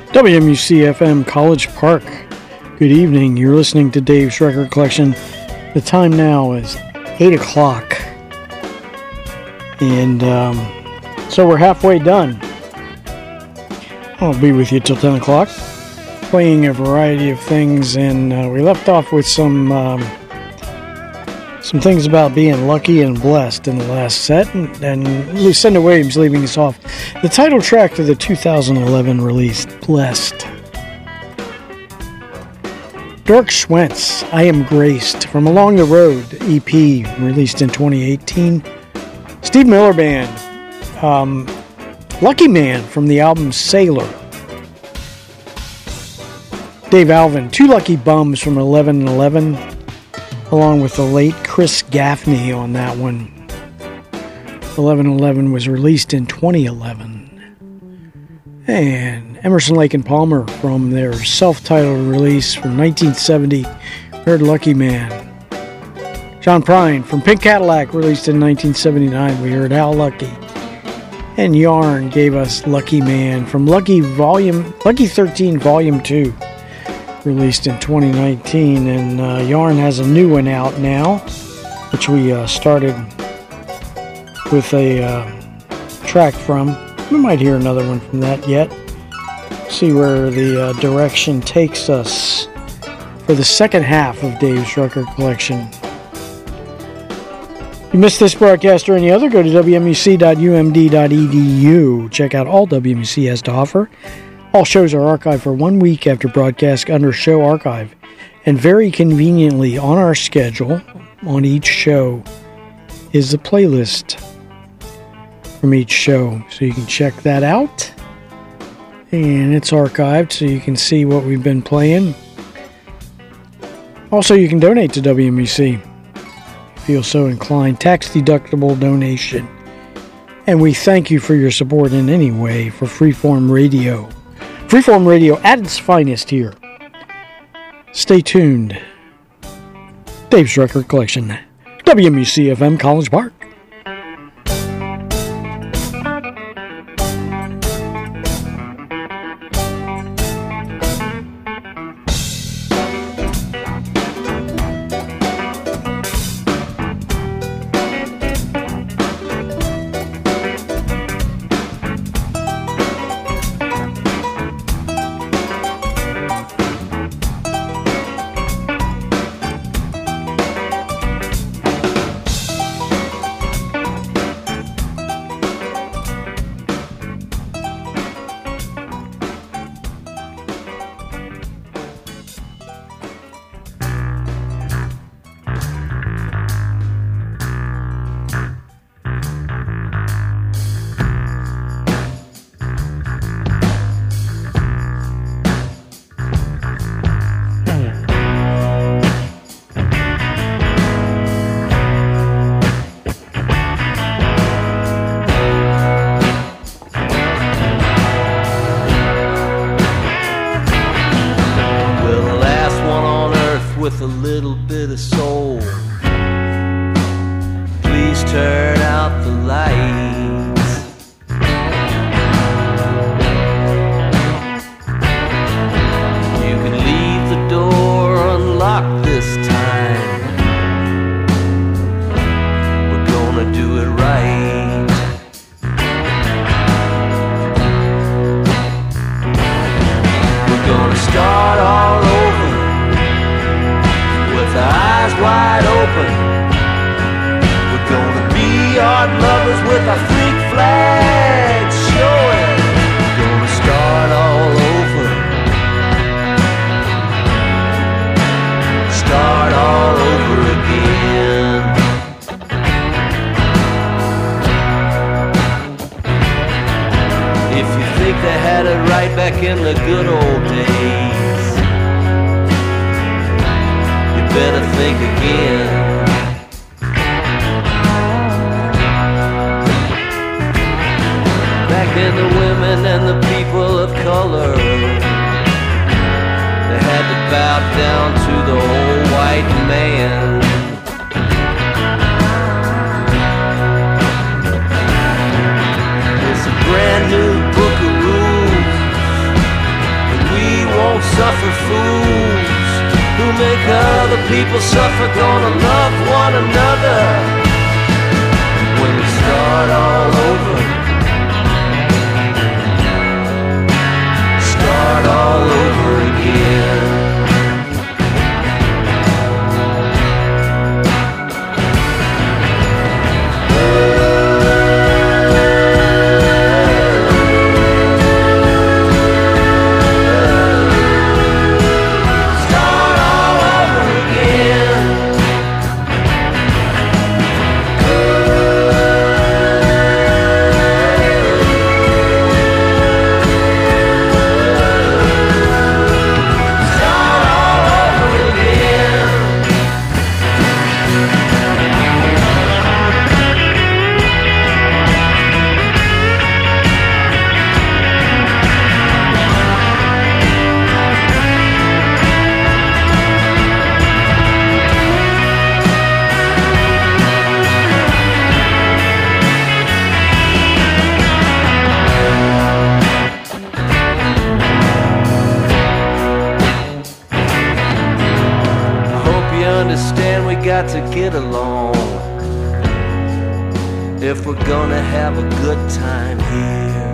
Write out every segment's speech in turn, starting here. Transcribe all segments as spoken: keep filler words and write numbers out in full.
W M U C F M College Park. Good evening. You're listening to Dave's Record Collection. The time now is eight o'clock. And um, so we're halfway done. I'll be with you till ten o'clock. Playing a variety of things. And uh, we left off with some... Um, Some things about being lucky and blessed in the last set, and, and Lucinda Williams leaving us off. The title track to the two thousand eleven release, Blessed. Dirk Schwentz, I Am Graced, from Along the Road, E P, released in twenty eighteen. Steve Miller Band, um, Lucky Man, from the album Sailor. Dave Alvin, Two Lucky Bums, from eleven eleven. Along with the late Chris Gaffney on that one. eleven eleven was released in twenty eleven. And Emerson, Lake and Palmer from their self-titled release from nineteen seventy, heard Lucky Man. John Prine from Pink Cadillac, released in nineteen seventy-nine, we heard How Lucky. And Yarn gave us Lucky Man from Lucky Volume, Lucky thirteen Volume two. Released in twenty nineteen, and uh, Yarn has a new one out now, which we uh, started with a uh, track from. We might hear another one from that yet. See where the uh, direction takes us for the second half of Dave's Record Collection. If you missed this broadcast or any other, go to W M U C dot U M D dot E D U. Check out all W M U C has to offer. All shows are archived for one week after broadcast under Show Archive. And very conveniently on our schedule, on each show, is the playlist from each show. So you can check that out. And it's archived so you can see what we've been playing. Also, you can donate to W M U C if you feel so inclined. Tax-deductible donation. And we thank you for your support in any way for Freeform Radio. Freeform Radio at its finest here. Stay tuned. Dave's Record Collection. W M U C F M College Park. It's a brand new book of rules people suffer, gonna love one another when we start all over. Start all over again. Got to get along if we're gonna have a good time here.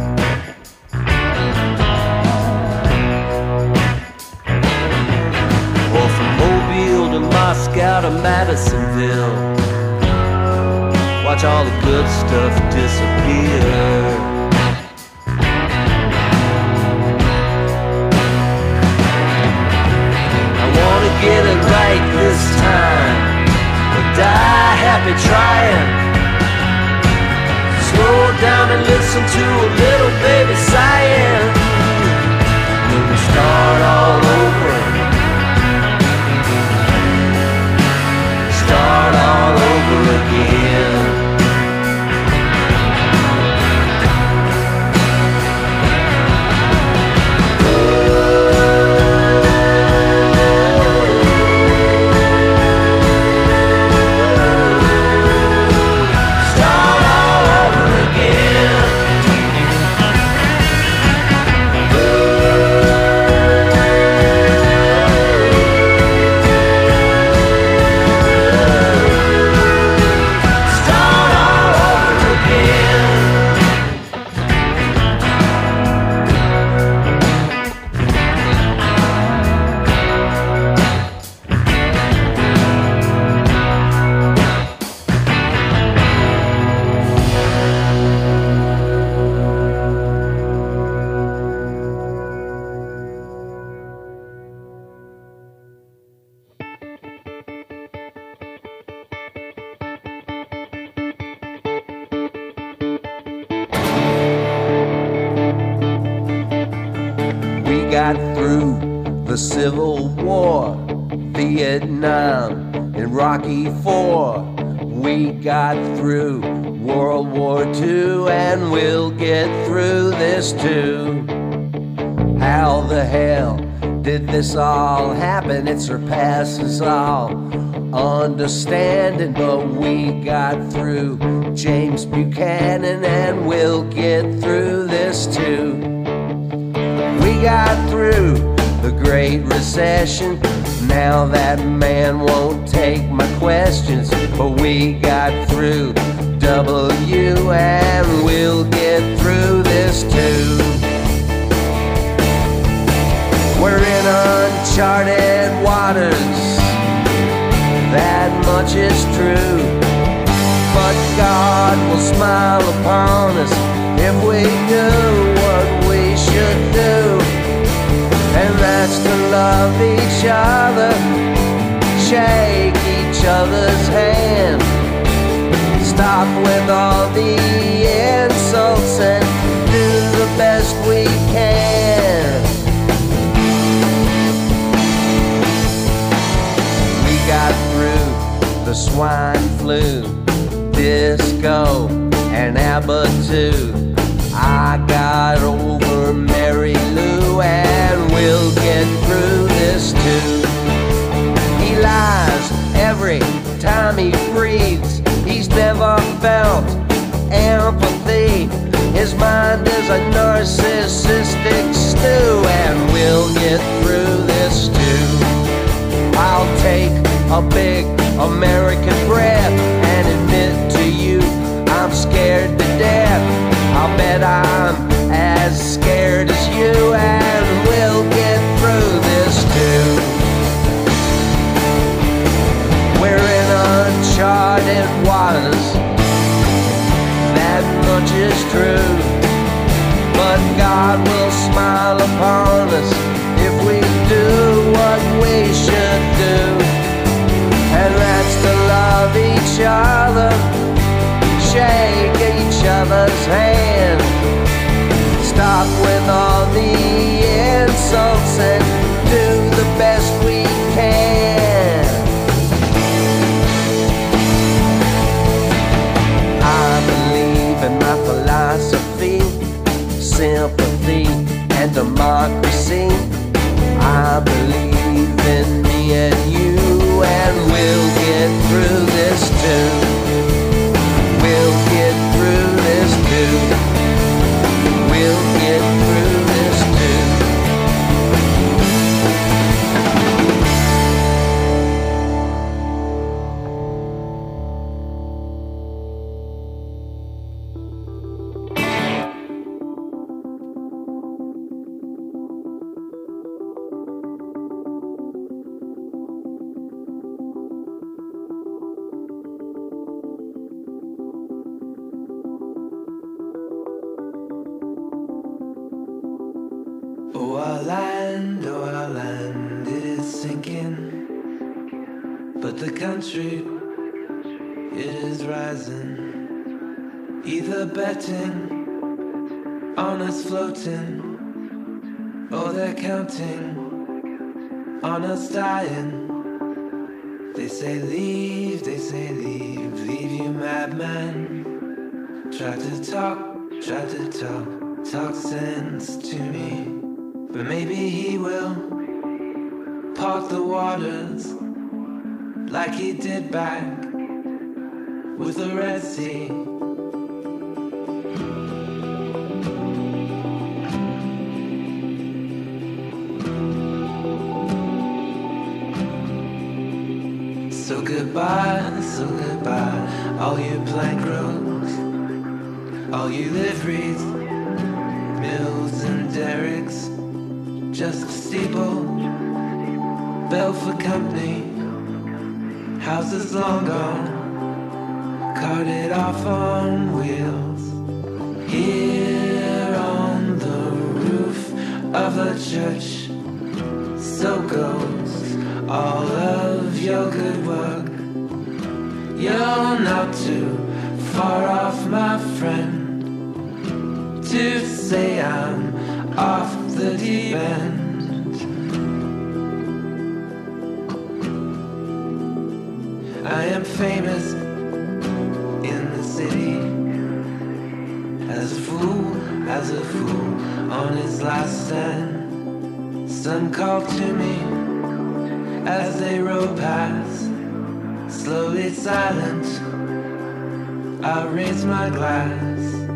Or from Mobile to Moscow to Madisonville, watch all the good stuff disappear. I wanna get it right this time, die happy trying. Slow down and listen to a little baby sighing. When we start all over, start all over again. Got through the Civil War, Vietnam and Rocky Four. We got through World War Two, and we'll get through this too. How the hell did this all happen? It surpasses all understanding, but we got through James Buchanan, and we'll get through this too. We got through the Great Recession. Now that man won't take my questions, but we got through W, and we'll get through this too. We're in uncharted waters, that much is true. But God will smile upon us if we do what we should do, and that's to love each other, shake each other's hand, stop with all the insults and do the best we can. We got through the swine flu, disco and ABBA too. I got over Mary Lou, and we'll get through this too. He lies every time he breathes. He's never felt empathy. His mind is a narcissistic stew, and we'll get through this too. I'll take a a big American breath and admit to you I'm scared to death. I'll bet I'm as scared as you, and we'll get through this too. We're in uncharted waters, that much is true. But God will smile upon us if we do what we should do, and that's to love each other, shake each other's hand, stop with all the insults and do the best we can. I believe in my philosophy, sympathy and democracy. I believe in me and you, and we'll get through this too. We'll get through this too. We'll get through this too. Oh, our land, oh, our land, it is sinking, but the country, it is rising. Either betting on us floating, or they're counting on us dying. They say leave, they say leave, leave you madman. Try to talk, try to talk, talk sense to me. But maybe he will part the waters like he did back with the Red Sea. So goodbye, so goodbye, all you plank roads, all you liveries, mills and derricks. Just a steeple, bell for company, houses long gone, carted off on wheels. Here on the roof of a church, so goes all of your good work. You're not too far off, my friend, to say I'm off the deep end. I am famous in the city, as a fool, as a fool on his last stand. Some called to me as they rode past, slowly silent, I raise my glass.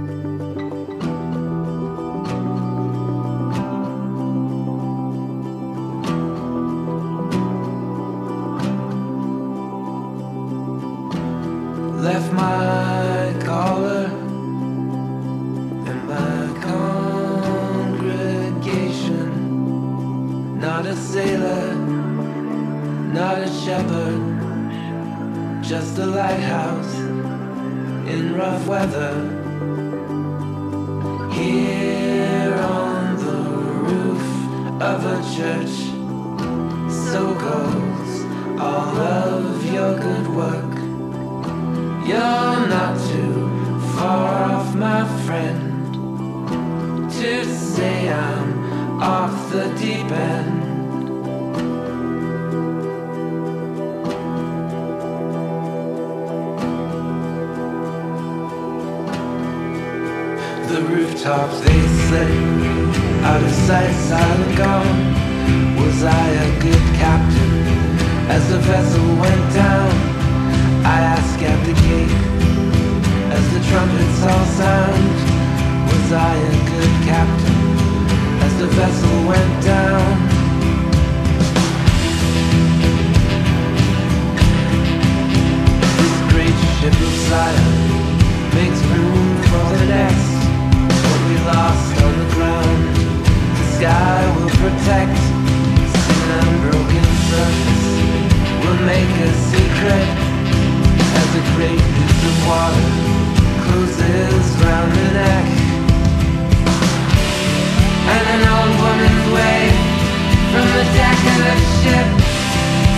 Left my collar and my congregation. Not a sailor, not a shepherd, just a lighthouse in rough weather. Here on the roof of a church, so goes all of your good work. You're not too far off, my friend, to say I'm off the deep end. The rooftops, they slip out of sight, silent gone. Was I a good captain as the vessel went down? I ask at the gate as the trumpets all sound. Was I a good captain as the vessel went down?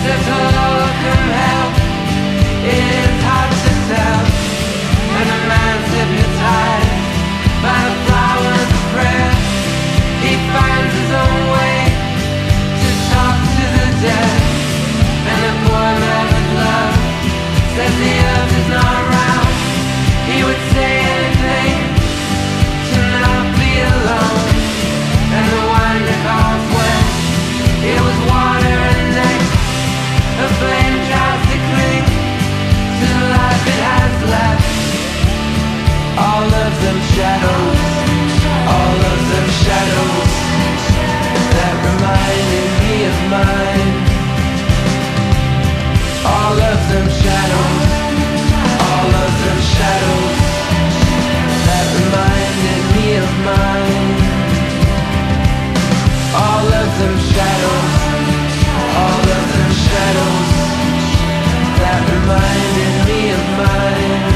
There's a look from hell. It's hard to tell. And a man's hypnotized by the flowers of prayer. He finds his own way to talk to the dead. And a poor man with love says the earth is not round. He would say anything to not be alone. And the wine that calls when it was water and next. A flame tries to cling to the life it has left. All of them shadows, all of them shadows that reminded me of mine. All of them shadows, all of them shadows that reminded me of mine. All of them shadows, all of them shadows that reminded me of mine.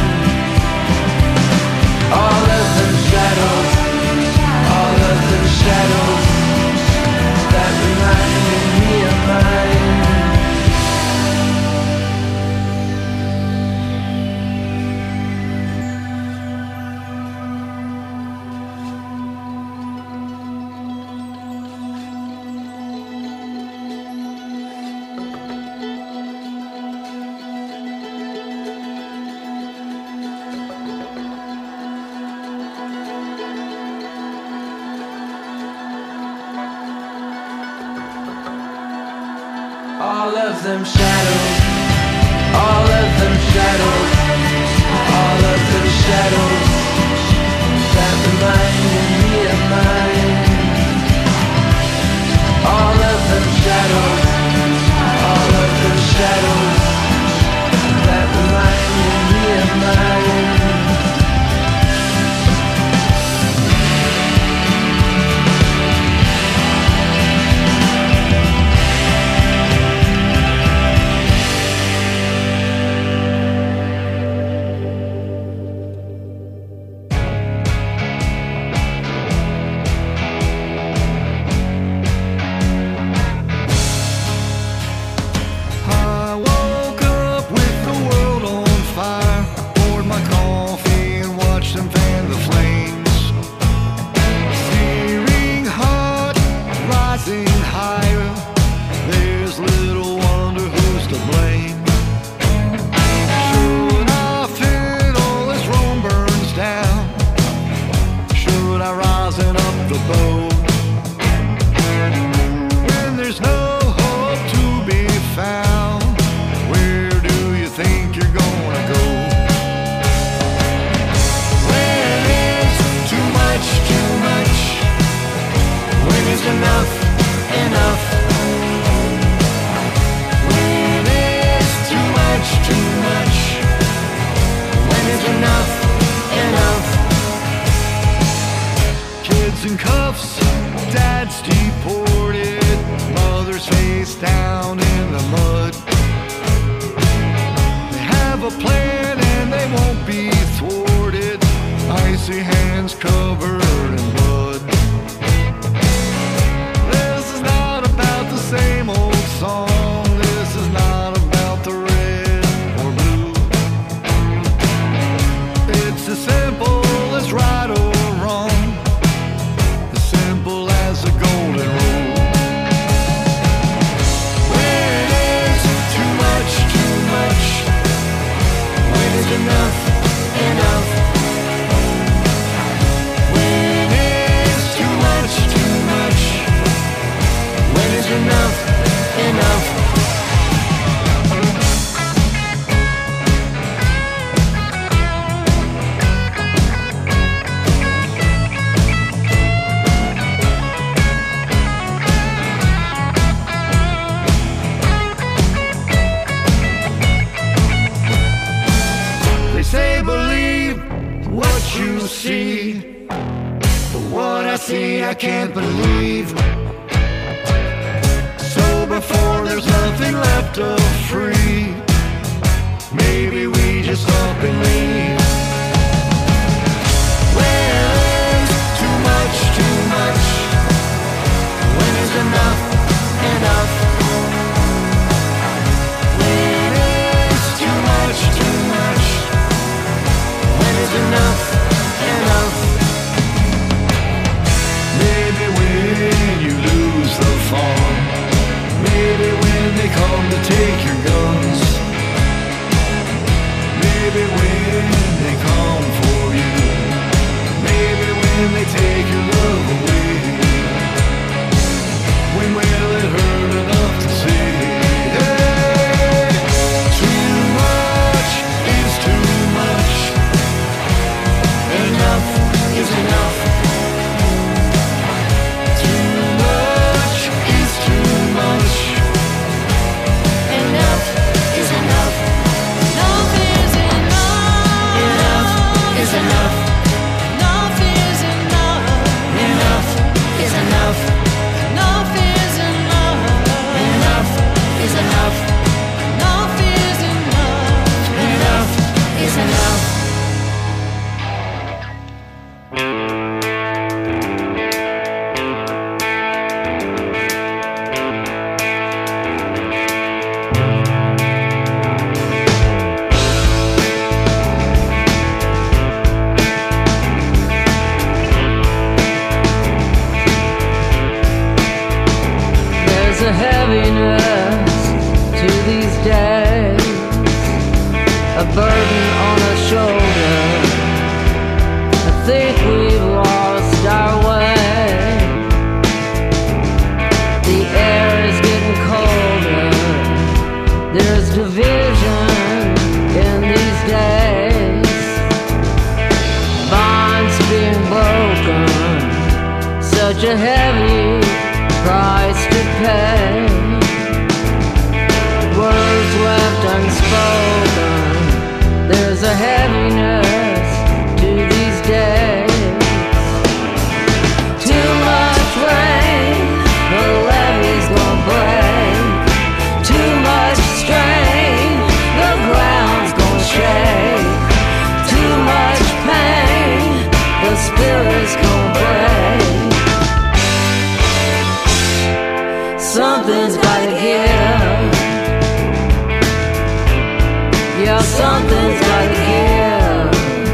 All of them shadows, all of them shadows that reminded me of mine. All of them shadows, all of them shadows, all of them shadows that reminded me of mine. All of them shadows, all of them shadows that reminded me of mine. Maybe when they come to take your guns, maybe when they come for you, maybe when they take your love away. When will it hurt enough to say, hey, too much is too much, enough is enough. Too much is too much, enough is enough. Enough is enough. Enough is enough. Enough is enough. Enough is enough. Enough is enough. Enough is enough. Enough is enough. Enough is enough. There's a heaviness to these days, a burden on our shoulder. I think we've lost our way. The air is getting colder. There's division in these days, bonds being broken. Such a heavy price to pay. Words left unspoken. There's a heaviness to these days. Too much rain, the levee's gonna break. Too much strain, the ground's gonna shake. Too much pain, the spirit's gonna break. Something's gotta give. Yeah, something's gotta give.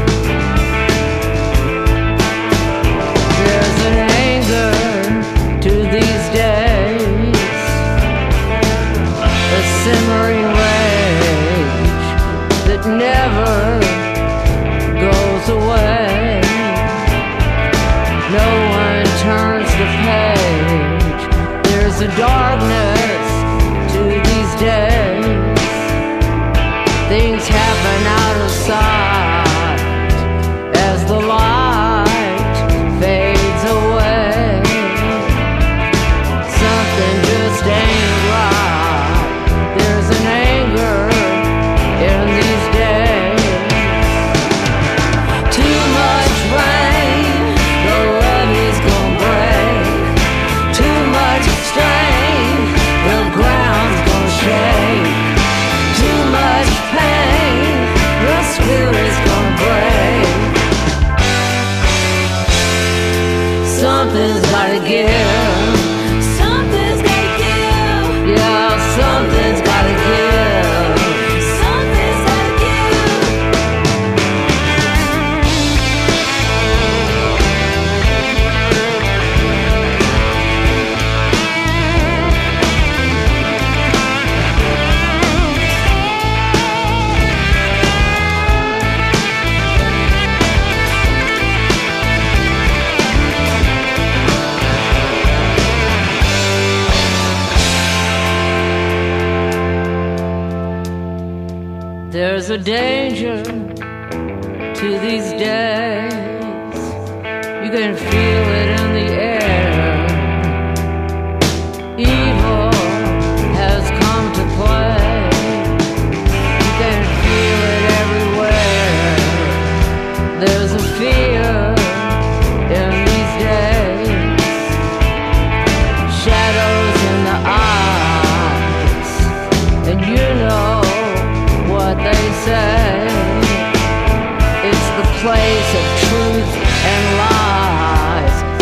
There's an anger to these days, a simmering rage that never goes away. No one turns the page. There's a darkness to these days. Things happen out of sight as the light fades away. Something just ain't right. There's an anger in these days. Too much rain, the levee's gonna break. Too much strain, the ground's gonna shake. Too much pain, the spirit's gonna break. Something's gotta give. Something's gotta give. Yeah, something's gotta give. Something's gotta give. There's a danger to these days. You can feel it in the air. Evil has come to play. You can feel it everywhere. There's a fear in these days. Shadows in the eyes. And you know what they say. It's the place of truth and lies.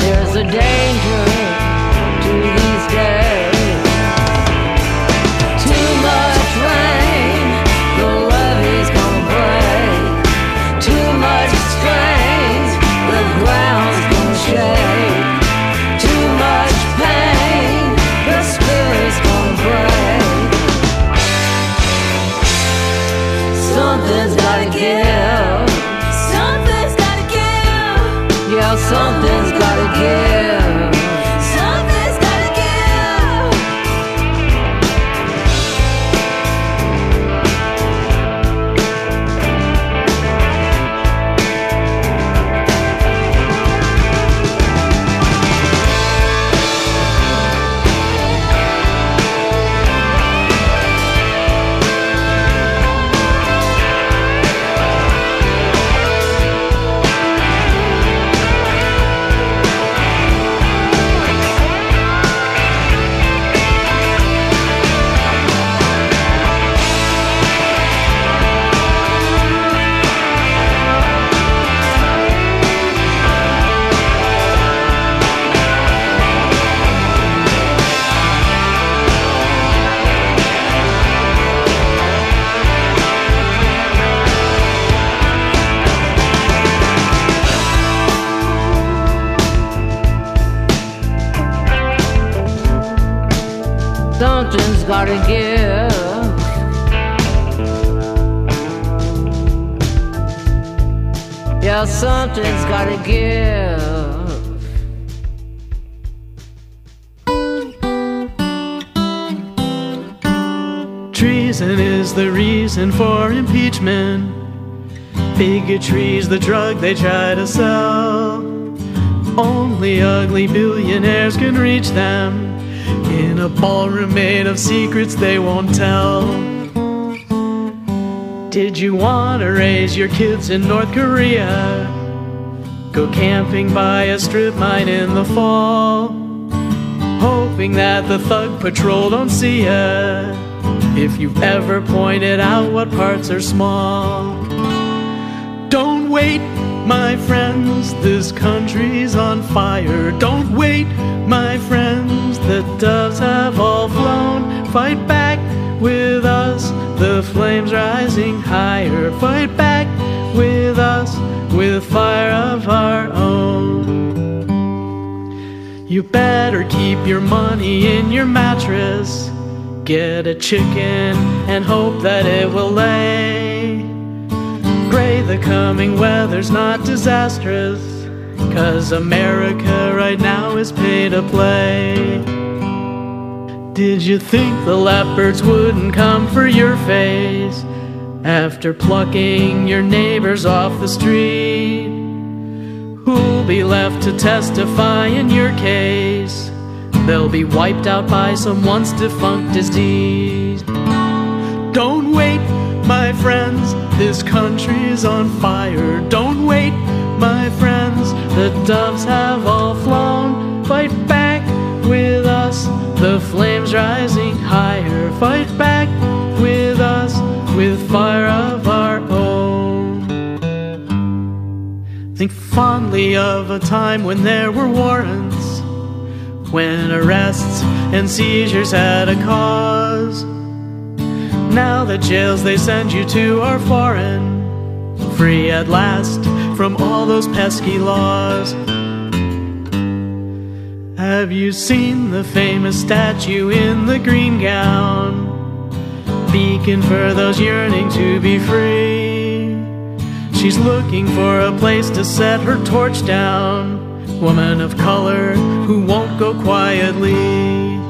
something's gotta give. Yeah, something's gotta give. Treason is the reason for impeachment. Bigotry's the drug they try to sell. Only ugly billionaires can reach them in a ballroom made of secrets they won't tell. Did you want to raise your kids in North Korea? Go camping by a strip mine in the fall, hoping that the thug patrol don't see ya. If you've ever pointed out what parts are small. Don't wait, my friends, this country's on fire. Don't wait, my friends, the doves have all flown. Fight back with us, the flames rising higher. Fight back with us, with fire of our own. You better keep your money in your mattress. Get a chicken and hope that it will lay. Pray the coming weather's not disastrous, 'cause America right now is pay to play. Did you think the leopards wouldn't come for your face after plucking your neighbors off the street? Who'll be left to testify in your case? They'll be wiped out by some once defunct disease. Don't wait, my friends, this country's on fire. Don't wait, my friends, the doves have all flown. Fight back with us, the flames rising higher. Fight back with us, with fire of our own. Think fondly of a time when there were warrants, when arrests and seizures had a cause. Now the jails they send you to are foreign, free at last from all those pesky laws. Have you seen the famous statue in the green gown, beacon for those yearning to be free? She's looking for a place to set her torch down, woman of color who won't go quietly.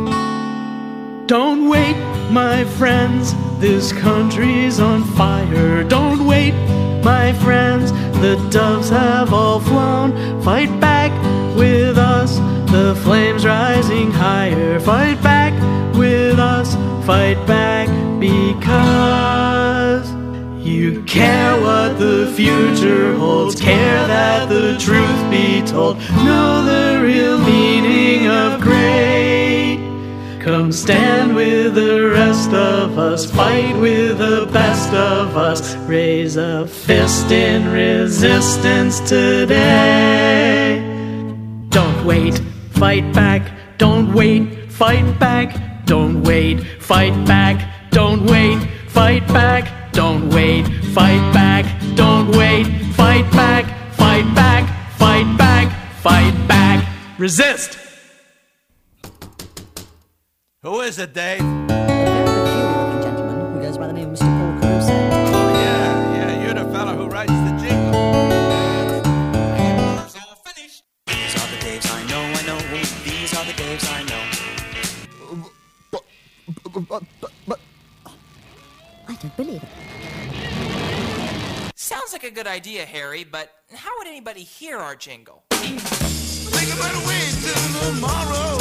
Don't wait, my friends, this country's on fire. Don't wait, my friends, the doves have all flown. Fight back with us, the flames rising higher. Fight back with us, fight back because you care what the future holds, care that the truth be told, know the real meaning of great. Come stand with the rest of us, fight with the best of us, raise a fist in resistance today. Don't wait, fight back, don't wait, fight back, don't wait, fight back, don't wait, fight back, don't wait, fight back, don't wait, fight back, fight back, fight back, fight back, resist! Who is it, Dave? A very peculiar-looking gentleman who goes by the name of Mister Paul Caruso. Oh, yeah, yeah, you're the fella who writes the jingle. These are the Daves I know, I know. These are the Daves I know. I don't believe it. Sounds like a good idea, Harry, but how would anybody hear our jingle? Think about it, wait till tomorrow.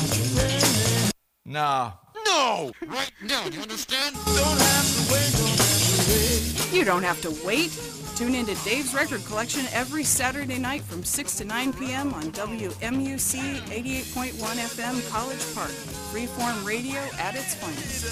No. No! Right now, you understand? Don't have to wait, don't have to wait. You don't have to wait. Tune in to Dave's Record Collection every Saturday night from six to nine p.m. on W M U C eighty-eight point one F M College Park. Freeform radio at its finest.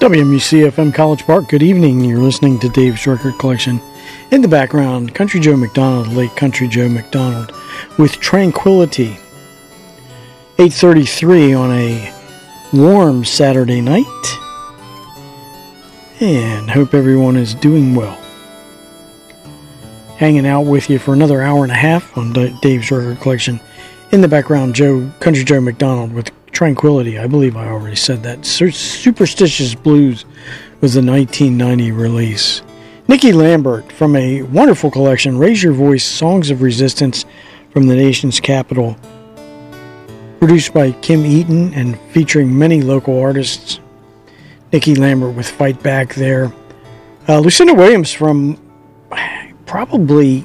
W M U C F M College Park, good evening. You're listening to Dave's Record Collection. In the background, Country Joe McDonald, late Country Joe McDonald, with Tranquility. eight thirty-three on a warm Saturday night. And hope everyone is doing well. Hanging out with you for another hour and a half on Dave's Record Collection. In the background, Joe, Country Joe McDonald with Tranquility. I believe I already said that. Superstitious Blues was the nineteen ninety release. Nikki Lambert from a wonderful collection, Raise Your Voice, Songs of Resistance from the Nation's Capital. Produced by Kim Eaton and featuring many local artists. Nikki Lambert with Fight Back there. Uh, Lucinda Williams from probably,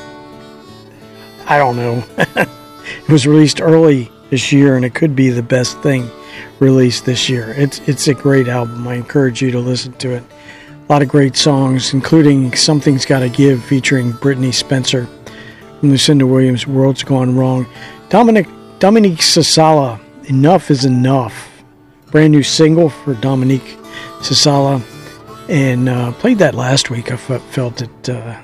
I don't know. It was released early this year, and it could be the best thing released this year. It's it's a great album. I encourage you to listen to it. A lot of great songs, including Something's Gotta Give, featuring Brittany Spencer from Lucinda Williams, World's Gone Wrong. Dominic Dominique Sasala, Enough is Enough. Brand new single for Dominique Sasala. And uh, played that last week. I felt it, uh,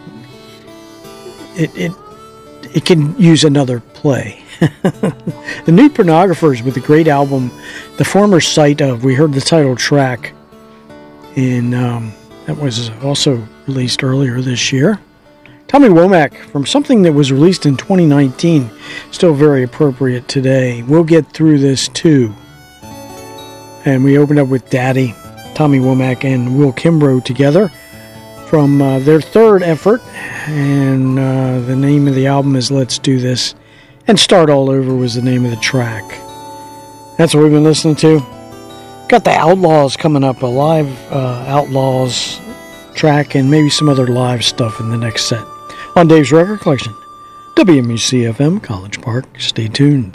it, it, it can use another play. The New Pornographers with a great album, the former site of, we heard the title track, and um, that was also released earlier this year. Tommy Womack from something that was released in twenty nineteen, still very appropriate today. We'll Get Through This Too. And we opened up with Daddy, Tommy Womack and Will Kimbrough together from uh, their third effort, and uh, the name of the album is Let's Do This. And Start All Over was the name of the track. That's what we've been listening to. Got the Outlaws coming up, a live uh, Outlaws track, and maybe some other live stuff in the next set. On Dave's Record Collection, W M U C F M, College Park. Stay tuned.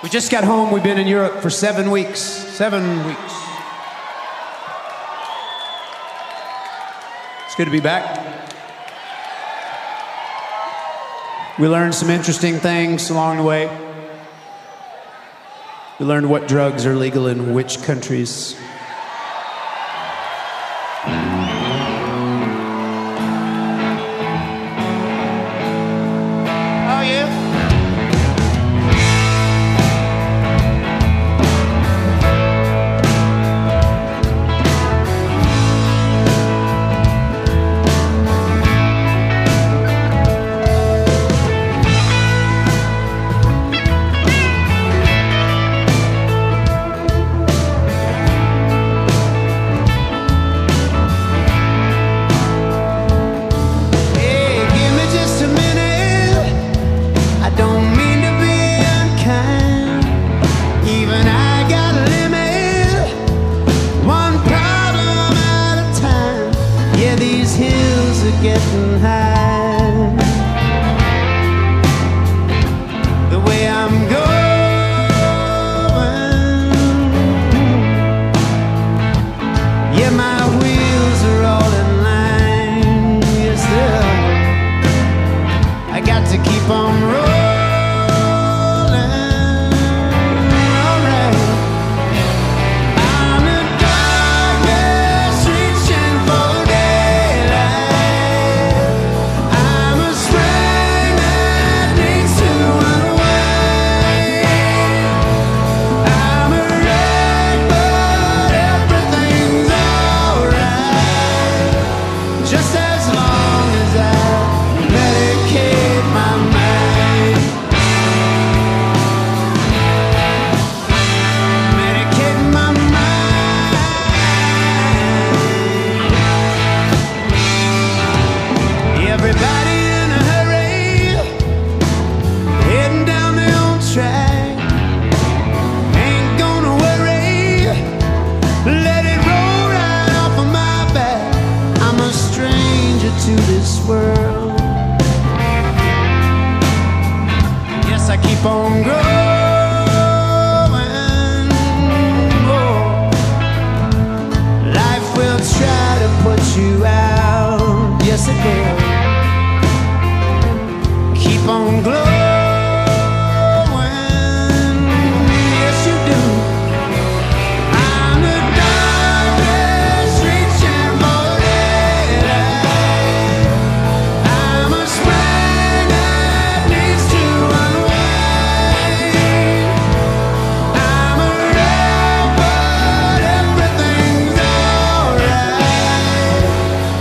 We just got home. We've been in Europe for seven weeks. Seven weeks. It's good to be back. We learned some interesting things along the way. We learned what drugs are legal in which countries. Oh, yeah? Getting high. The way I'm going, yeah, my wheels are all in line. Yes, they are. I got to keep on rolling. Alright. I'm the darkness reaching for daylight. I'm a spring that needs to run away. I'm a wreck, but everything's alright. Just as long as I medicate my mind. Medicate my mind. Everybody in a hurry, heading down the old track. Ain't gonna worry, let it roll right off of my back. I'm a stranger to this world. Yes, I keep on growing. Oh, life will try to put you out. Yes, it will. Keep on glowing. Yes, you do. I'm the darkness reaching for daylight. I'm a spring that needs to run away. I'm a wreck, but everything's alright.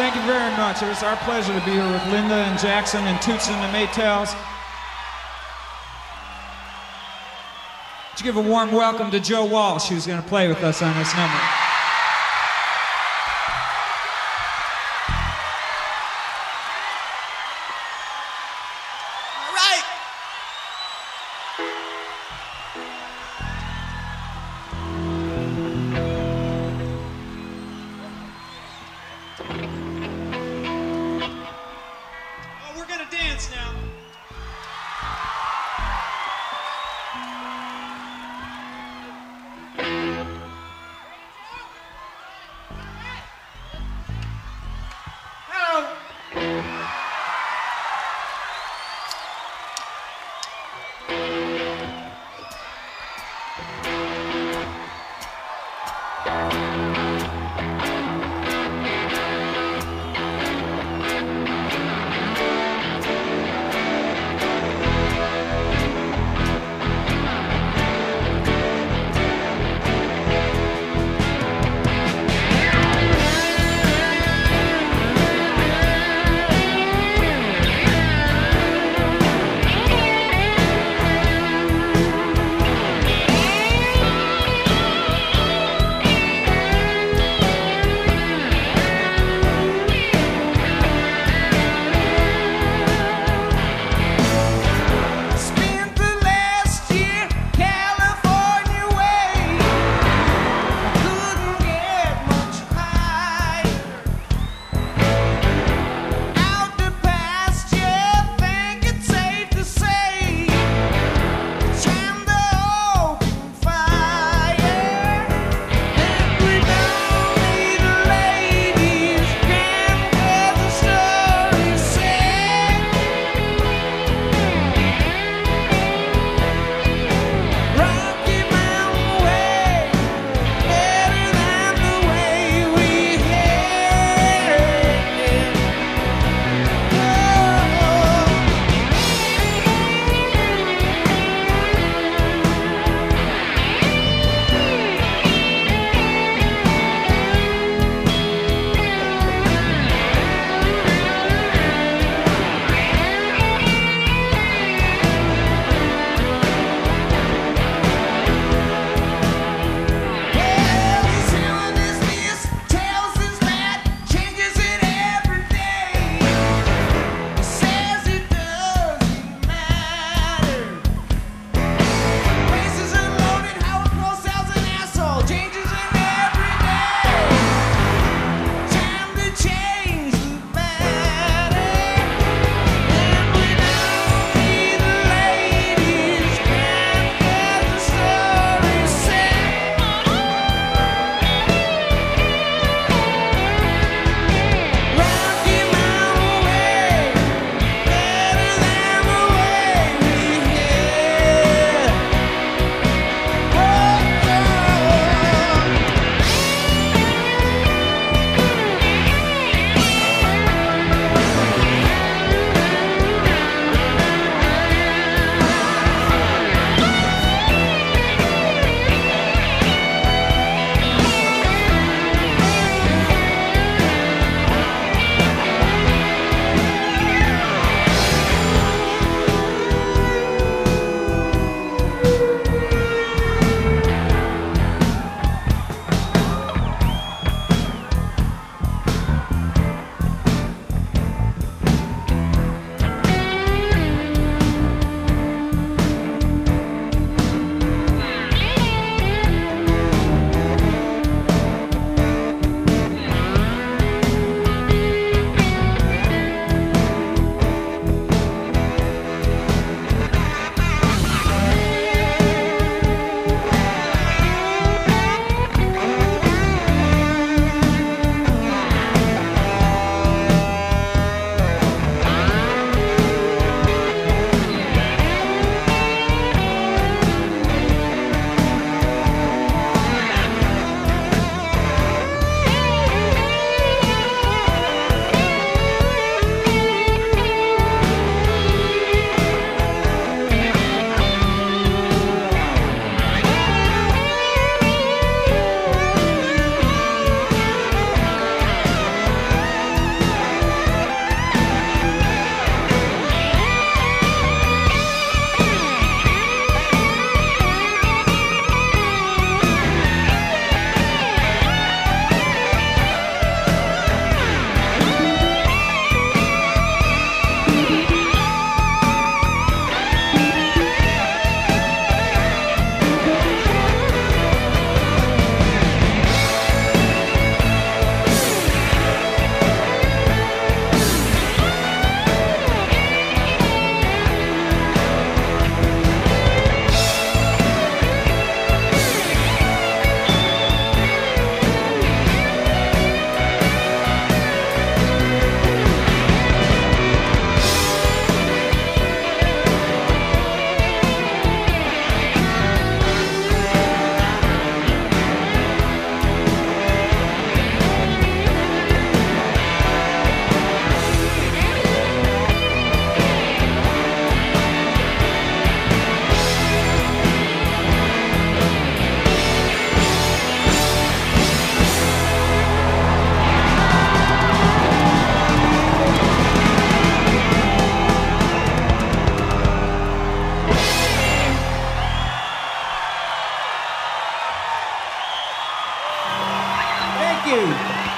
Thank you very much. It was our pleasure to be here with Linda and Jackson and Toots and the Maytals. Let's give a warm welcome to Joe Walsh, who's going to play with us on this number.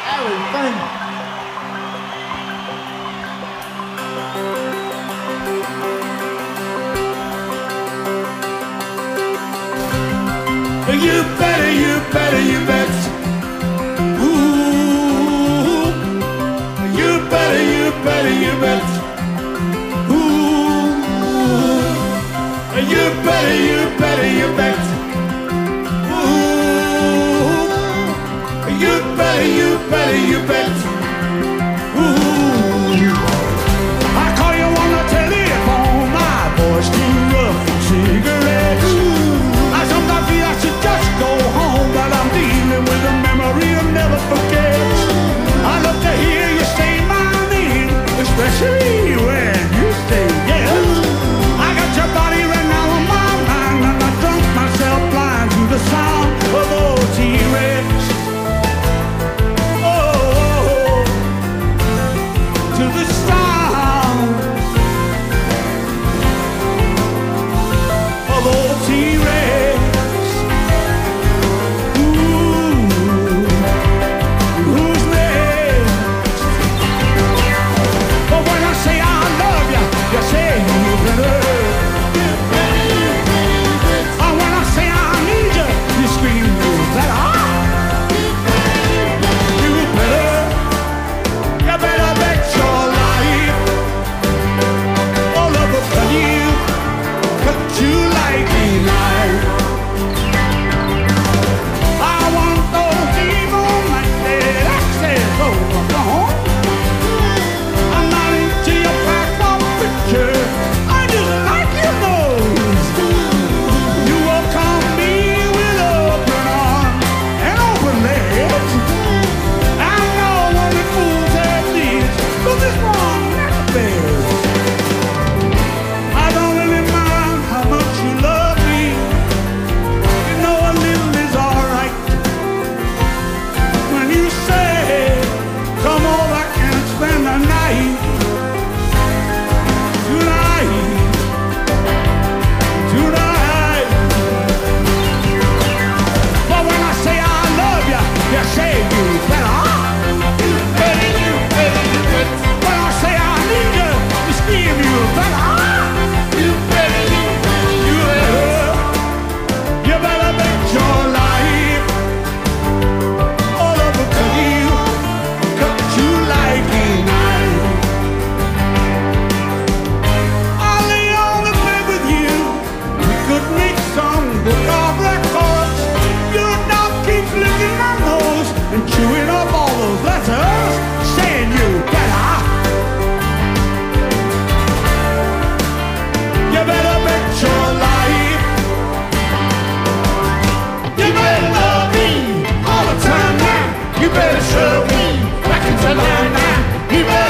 everything. You better, you better, you bet. Ooh, you better, you better, you bet. Ooh, you better, you better, you bet. Ooh, you better, you better, you bet. Ooh, I call you on the telephone, my voice too rough for cigarettes. I sometimes feel I should just go home, but I'm dealing with a memory I'll never forget. I love to hear you say my name, especially when you say yes. I got your body right now on my mind, and I drunk myself blind to the sound of old T-Rex. Oh, to the sound of old T-Rex. You say you better. Oh, when I say I need you, you scream you better. You better. You better bet your life. All of a sudden you cut you like a knife. I want those evil minded access over the home. I'm not into your back. I just like your nose. You welcome me with open arms and open legs. I know only fools have these, but this one never fails. I don't really mind how much you love me. You know a little is alright. When you say, come over and spend the night. You say you better. You better, you better, you better. When I say I need you, you scream you better. You better, you better, you better. You better bet your life. All of it to you, cut you like a knife. I'll lay on the bed with you. We could make some book of records. Your dog keeps licking my nose and chewing up all those letters, saying you better. You better bet your life. You better love me all the time now. You better shove me back into line now. You better